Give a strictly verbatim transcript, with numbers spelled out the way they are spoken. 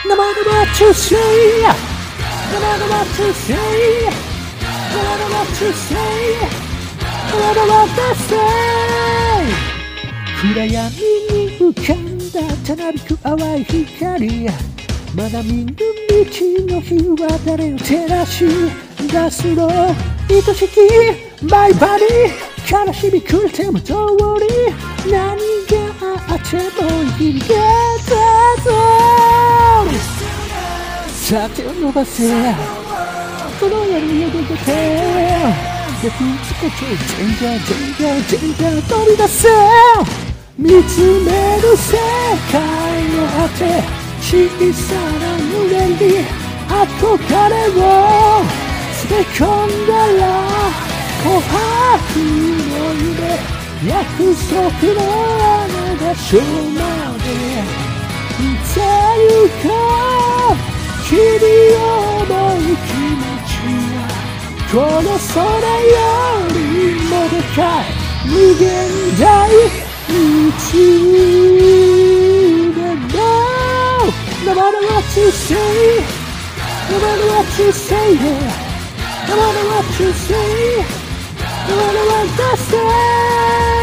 No matter what you say, no matter what you say, no matter what you say, no matter what they say. 暗闇に浮かんだたなびく淡い光、まだ見ぬ道の日は誰を照らし出すの。愛しきマイバディ、悲しみくれても通り、何があっても生き抜けたぞ。さあ手を伸ばせ、この夜に出て逆つけて全然全然全然飛び出せ。見つめる世界の果て、小さな胸に憧れを詰め込んだら、琥珀の夢、約束のあの場所までいつゆか。君を思う気持ちはこの空よりもでかい無限大宇宙でも。No matter what you say, no matter what you say, no matter what you say, no matter what I say.